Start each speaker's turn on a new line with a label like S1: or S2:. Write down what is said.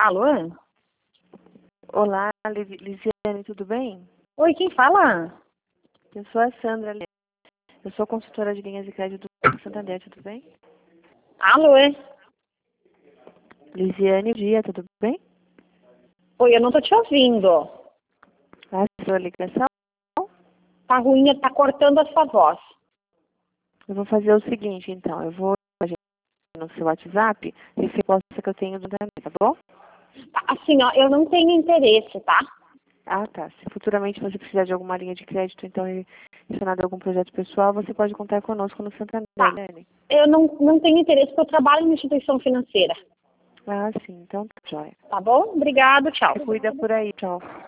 S1: Alô?
S2: Olá, Lisiane, tudo bem?
S1: Oi, quem fala?
S2: Eu sou a Sandra. Eu sou consultora de linhas de crédito do Santander, tudo bem?
S1: Alô?
S2: Lisiane, dia, tudo bem?
S1: Oi, eu não tô te ouvindo.
S2: A sua ligação?
S1: Tá ruim, tá cortando a sua voz.
S2: Eu vou fazer o seguinte, então. Eu vou no seu WhatsApp e resposta que eu tenho do Santander, tá bom?
S1: Assim, ó, eu não tenho interesse, tá?
S2: Ah, tá. Se futuramente você precisar de alguma linha de crédito, então, relacionada a algum projeto pessoal, você pode contar conosco no Santander,
S1: Tá.
S2: Lisiane.
S1: Eu não tenho interesse porque eu trabalho em instituição financeira.
S2: Ah, sim. Então, tá, joia.
S1: Tá bom? Obrigado, tchau.
S2: Se cuida por aí. Tchau.